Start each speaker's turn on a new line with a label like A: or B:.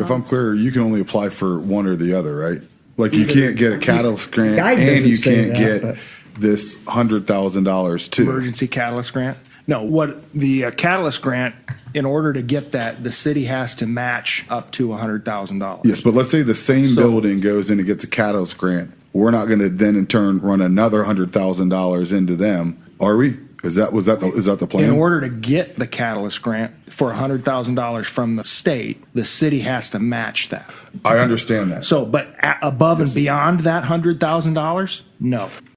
A: if I'm clear, you can only apply for one or the other, right? Like you can't get a catalyst grant
B: Guide
A: and
B: doesn't
A: you
B: say
A: can't
B: that,
A: get
B: but-
A: this $100,000 too.
C: Emergency catalyst grant? No, what the catalyst grant, in order to get that, the city has to match up to $100,000.
A: Yes, but let's say the same building goes in and gets a catalyst grant. We're not going to then in turn run another $100,000 into them, are we? Is that the plan?
C: In order to get the catalyst grant for $100,000 from the state, the city has to match that.
A: I understand that.
C: So, but above and beyond that $100,000, no.